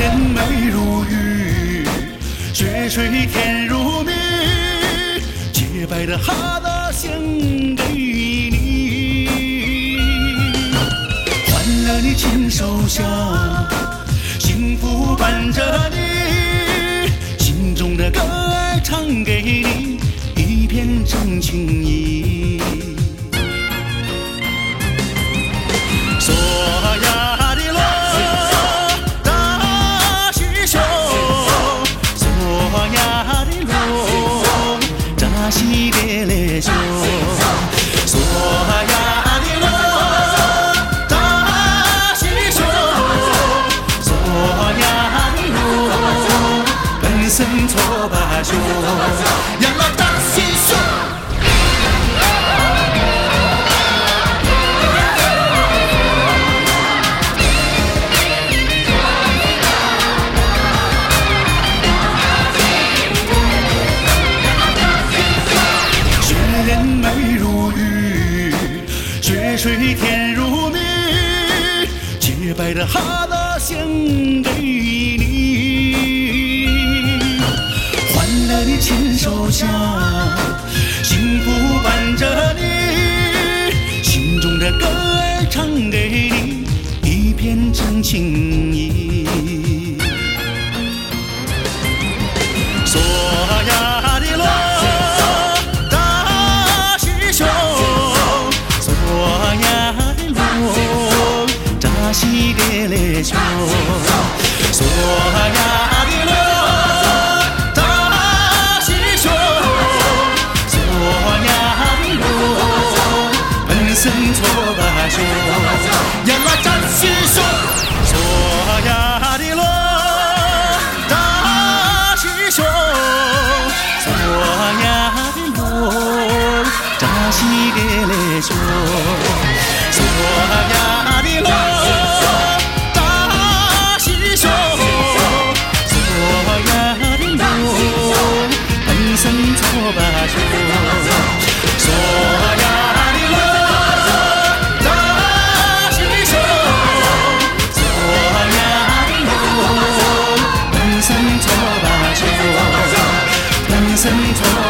人美如玉，雪水甜如蜜，洁白的哈达献给你，换了你亲手香，幸福伴着你，心中的歌儿唱给你，一片真情意。索呀的罗达西秀，索呀的罗扎西别勒秀，索呀的罗达西秀，索呀的罗本身错吧秀，呀啦达西秀。美如玉，雪水甜如蜜，洁白的哈达献给你，换了你亲手香，幸福伴着你，心中的歌儿唱给你，一片真情意。索呀的罗西别勒秀，索呀的罗达西秀，索呀的罗本身错吧秀，呀啦扎西秀，索呀的罗达西秀，索呀的罗扎西别勒秀，索呀的罗。错吧秀，索呀的罗达西秀，索呀的罗本身错吧秀，本身错。